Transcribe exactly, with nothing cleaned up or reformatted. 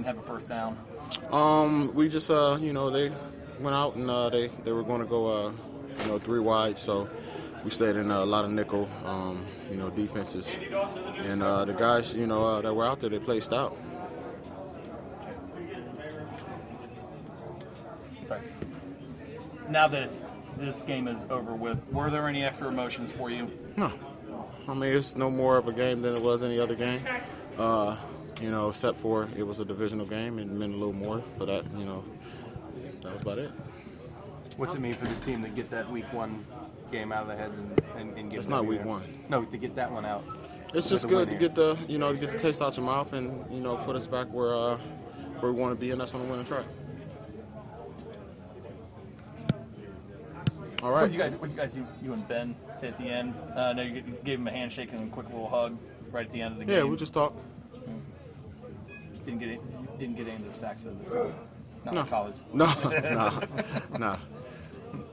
didn't have a first down? Um, we just, uh, you know, they went out and uh, they, they were going to go, uh, you know, three wide. So we stayed in a lot of nickel, um, you know, defenses. And uh, the guys, you know, uh, that were out there, they played stout. Okay. Now that it's, this game is over with, were there any extra emotions for you? No. I mean, it's no more of a game than it was any other game. Uh, you know, except for it was a divisional game and it meant a little more for that, you know. That was about it. What's it mean for this team to get that week one game out of the heads and, and, and get It's not week there? one. No, to get that one out. It's just good to get the, you know, to get the taste out your mouth and, you know, put us back where uh, where we want to be, and that's on the winning track. All right. What did you guys, what did you guys, you, you and Ben say at the end? Uh, I know you gave him a handshake and a quick little hug right at the end of the game. Yeah, we just talked. Didn't get it, didn't get any of the sacks of this. Not No. like college. No, no, no.